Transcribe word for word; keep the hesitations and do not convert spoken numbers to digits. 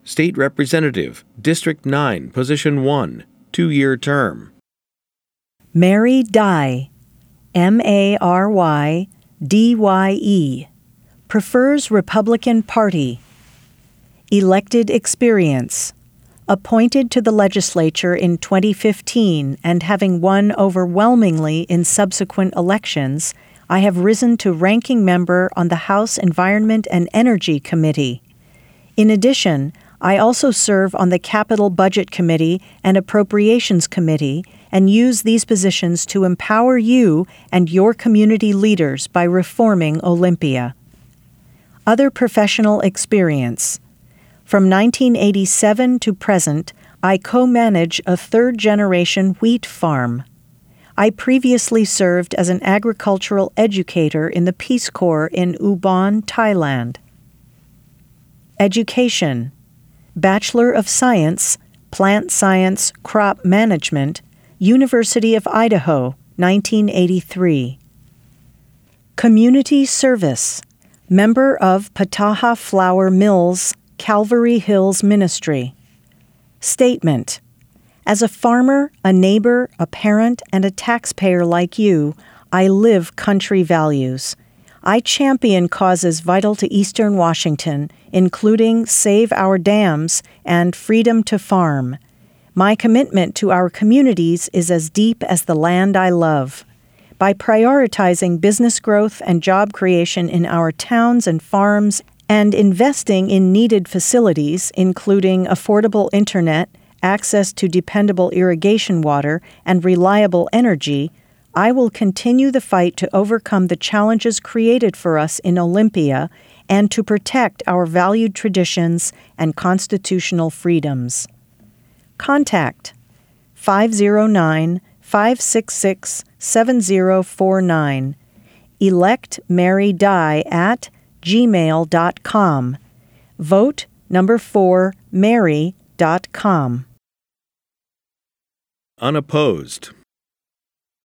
State Representative, District nine, Position one, two-year term. Mary Dye, M A R Y D Y E, prefers Republican Party. Elected experience. Appointed to the legislature in twenty fifteen and having won overwhelmingly in subsequent elections, I have risen to ranking member on the House Environment and Energy Committee. In addition, I also serve on the Capital Budget Committee and Appropriations Committee and use these positions to empower you and your community leaders by reforming Olympia. Other professional experience. From nineteen eighty-seven to present, I co-manage a third-generation wheat farm. I previously served as an agricultural educator in the Peace Corps in Ubon, Thailand. Education. Bachelor of Science, Plant Science, Crop Management, University of Idaho, nineteen eighty-three. Community Service. Member of Pataha Flour Mills, Calvary Hills Ministry. Statement. As a farmer, a neighbor, a parent, and a taxpayer like you, I live country values. I champion causes vital to Eastern Washington, including Save Our Dams and Freedom to Farm. My commitment to our communities is as deep as the land I love. By prioritizing business growth and job creation in our towns and farms and investing in needed facilities, including affordable internet, access to dependable irrigation water, and reliable energy, I will continue the fight to overcome the challenges created for us in Olympia and to protect our valued traditions and constitutional freedoms. Contact five oh nine, five six six, seven oh four nine. Elect Mary Dye at gmail dot com. Vote number four, mary dot com. Unopposed.